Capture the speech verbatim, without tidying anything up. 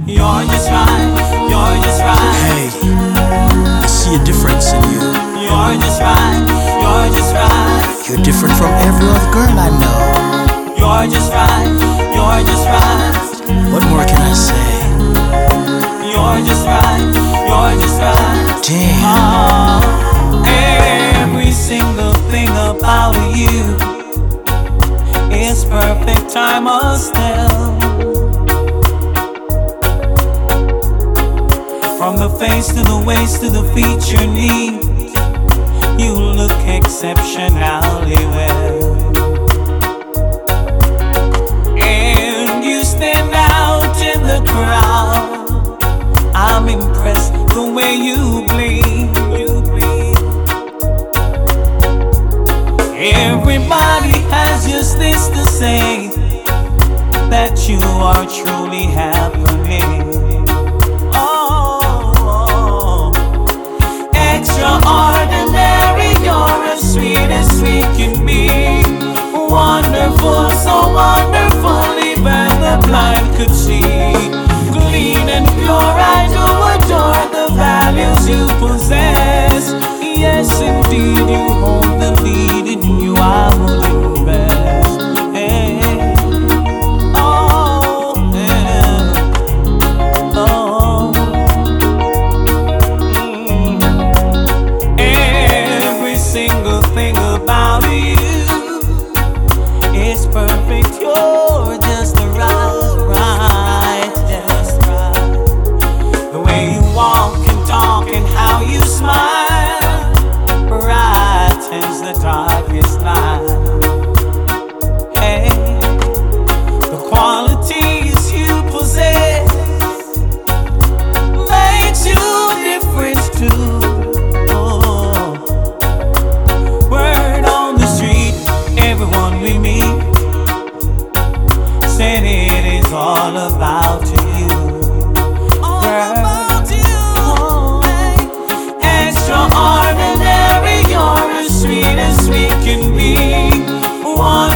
You're just right, you're just right. Hey, I see a difference in you. You're just right, you're just right. You're different from every other girl I know. You're just right, you're just right. What more can I say? You're just right, you're just right. Damn. Oh, every single thing about you is perfect, I must tell. From the face to the waist to the feet, your knees, you look exceptionally well. And you stand out in the crowd. I'm impressed the way you bleed. You bleed. Everybody has just this to say, that you are truly happening. Extraordinary, you're as sweet as sweet can be. Wonderful, so wonderful, even the blind could see. Clean and pure, I do adore the values you possess. Yes, indeed, you hold the lead, in you I would invest. Hey. Oh, yeah. Oh. Single thing about you is perfect. You're just right, right, just right. The way you walk and talk and how you smile brightens the darkest night. Hey, the qualities you possess makes you a difference too. Everyone we meet said it is all about you. All about you. Oh, hey. Extraordinary, you're as sweet as sweet can be. One